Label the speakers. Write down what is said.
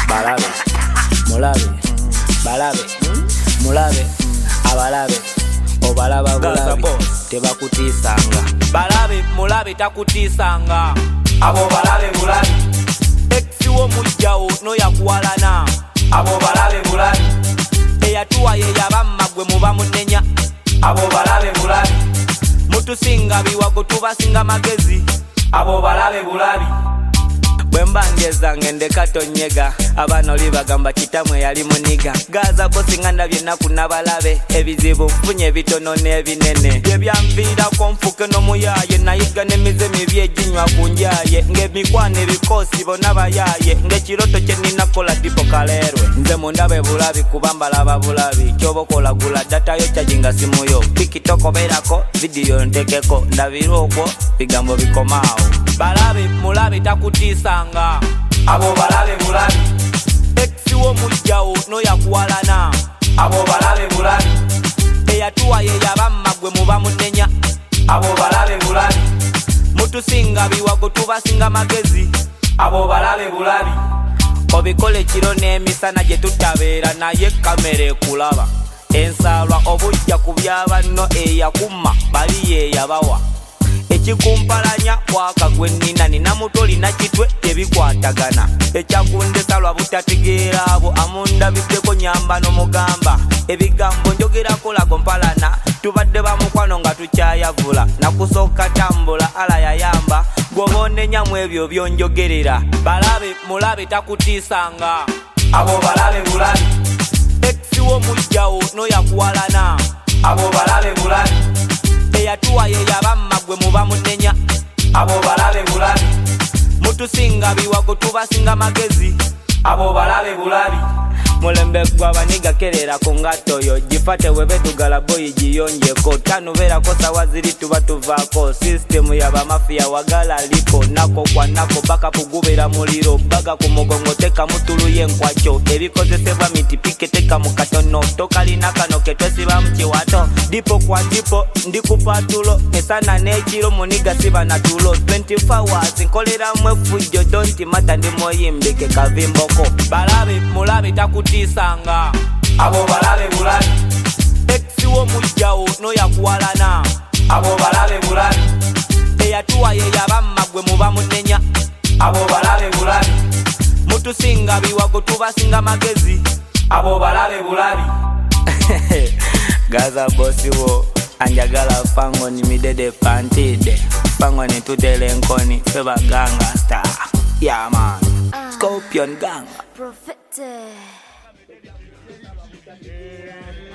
Speaker 1: balabe, mulabe, balabe, mulabe, abalabe, obalaba bulabe, tebakutisanga. Balabe, mulabe takutisanga.
Speaker 2: Abo balabe bulabe.
Speaker 1: Exiwo mujjawo no yakuwalana.
Speaker 2: Abo balabe bulabe.
Speaker 1: Eyatuwa ye yabamma gwe muba munenya.
Speaker 2: Abo balabe bulabe.
Speaker 1: Mutusinga biwago tubasinga magezi.
Speaker 2: Abo balabe bulabe.
Speaker 1: Bwemba ngeza ngende katonyega abana oli bagamba kitamwe yali muniga gaza bosinga ndabye naku nabalabe ebizibu mfunye bitono n'ebinene byebyamvira ko mfuke no muyaye nayiga n'emize mibye ginywa kunjaye ngemikwane bikosi bona bayaye ngekiroto kye ninakola tipo kalerwe nze mundabe bulabi kubambala babulabi kyobokola gula data yo charginga simu yo tikitoko berako video ntekeko ndabiroko bigambo bikomao balabe mulabe takutisanga.
Speaker 2: Abo balabe bulabe.
Speaker 1: Exiwo mujjawo no yakuwalana.
Speaker 2: Abo balabe bulabe.
Speaker 1: Eyatuwa ye yabamma gwe muba munenya.
Speaker 2: Abo balabe bulabe.
Speaker 1: Mutusinga biwago tubasinga magezi.
Speaker 2: Abo balabe bulabe.
Speaker 1: Obikole kiro n'emisana gye tutabeera naye kamera ekulaba. Ensalwa obujja ku by'abanno eyakumma bali ye yabawa. Ekikumpalanya kwaka gwe nina nina mutoli na kitwe tebikwatagana ekyakunde salwa butategeera abo amunda biddeko nyamba n'omugamba ebigambo njogerako lago mpalana tubadde bamukwano nga tukyayavula nakusooka tambula ala yayamba gw'obonenyamu ebyo byonjogerera balabe mulabe takutisanga.
Speaker 2: Abo balabe bulabe.
Speaker 1: Exiwo mujjawo no yakuwalana.
Speaker 2: Abo balabe bulabe.
Speaker 1: Eyatuwa ye yabamma gwe muba munenya.
Speaker 2: Abo balabe bulabe.
Speaker 1: Mutusinga biwago tubasinga magezi.
Speaker 2: Abo balabe bulabe.
Speaker 1: Mulembe gw'abaniga kerera ku ngato yo gifate webe tugala boyi giyonjeko tanubera sawa ziri tuba tuvaako system yaba mafia wagala liko nako kwa nako baka pugubera muliro baga ku mugongo teka mutulu yenkwacho ebikozesebwa mitipike teka mu katono tokalina kano ketwesiba mu kiwato dipo kwa dipo ndikupatulo esana n'ekiro muniga siba na tulo 24 hours nkolera mwe fujjo don't matter ndi moyimbike kavimboko balabe mulabe takutisanga.
Speaker 2: Abo balabe bulabe.
Speaker 1: Exiwo mujjawo no yakuwalana.
Speaker 2: Abo balabe bulabe.
Speaker 1: Eyatuwa ye yabamma gwe muba munenya.
Speaker 2: Abo balabe bulabe.
Speaker 1: Mutusinga biwago tubasinga magezi.
Speaker 2: Abo balabe bulabe.
Speaker 1: Gaza bosi wo anjagala fango ni midede pantide fango ni tudele nkoni feba ganga star yeah man Scorpion gang
Speaker 3: Prophet